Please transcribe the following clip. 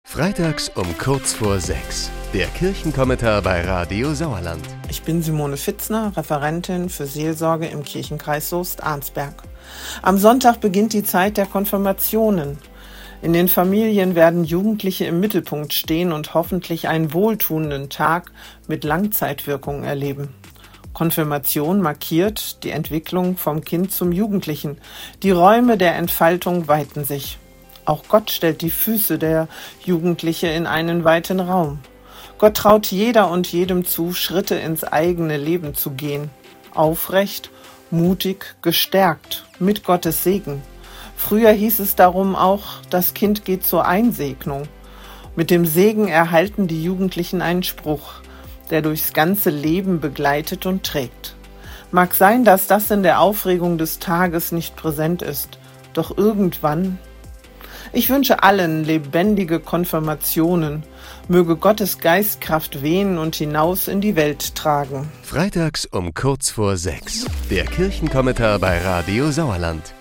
Freitags um kurz vor 6. Der Kirchenkommentar bei Radio Sauerland. Ich bin Simone Fitzner, Referentin für Seelsorge im Kirchenkreis Soest-Arnsberg. Am Sonntag beginnt die Zeit der Konfirmationen. In den Familien werden Jugendliche im Mittelpunkt stehen und hoffentlich einen wohltuenden Tag mit Langzeitwirkung erleben. Konfirmation markiert die Entwicklung vom Kind zum Jugendlichen. Die Räume der Entfaltung weiten sich. Auch Gott stellt die Füße der Jugendliche in einen weiten Raum. Gott traut jeder und jedem zu, Schritte ins eigene Leben zu gehen. Aufrecht, mutig, gestärkt, mit Gottes Segen. Früher hieß es darum auch, das Kind geht zur Einsegnung. Mit dem Segen erhalten die Jugendlichen einen Spruch, der durchs ganze Leben begleitet und trägt. Mag sein, dass das in der Aufregung des Tages nicht präsent ist, doch irgendwann. Ich wünsche allen lebendige Konfirmationen. Möge Gottes Geistkraft wehen und hinaus in die Welt tragen. Freitags um kurz vor 6. Der Kirchenkommentar bei Radio Sauerland.